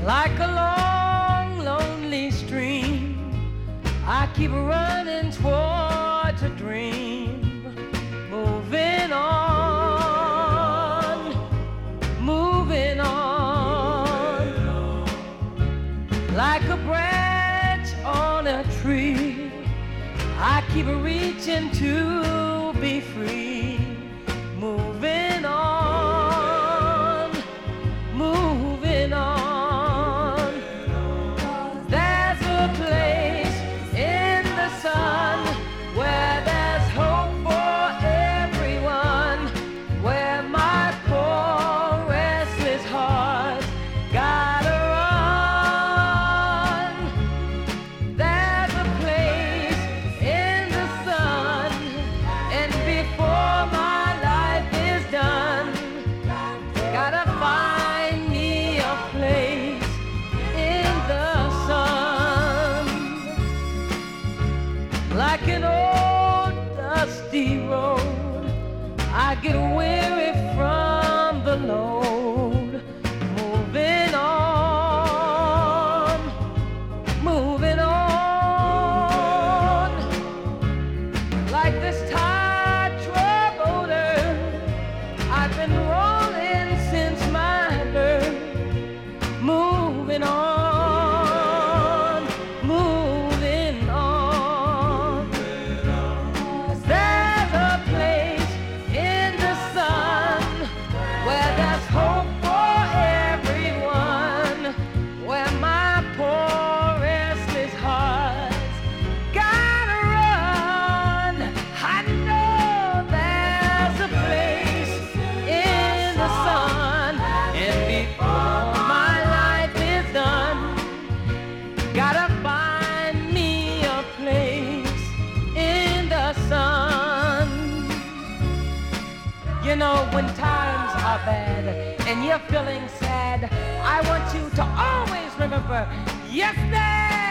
Like a long, lonely stream, I keep running towards a dream, moving on, moving on. Like a branch on a tree, I keep reaching to be free, moving on, moving on. There's a place in the sun where there's hope for everyone, where my poor restless heart gotta run. There's a place in the sun, and before my life is done, gotta find me a place in the sun. Like an old dusty road, I get weary from the load, moving on, moving on. Like this tired troubadour, I've been rolling since my birth, moving on, moving on. There's a place in the sun where there's hope for everyone, where my poor restless heart's gotta run. I know there's a place in the sun, and before my life is done, gotta find me a place in the sun. You know, when times are bad and you're feeling sad, I want you to always remember, yes, there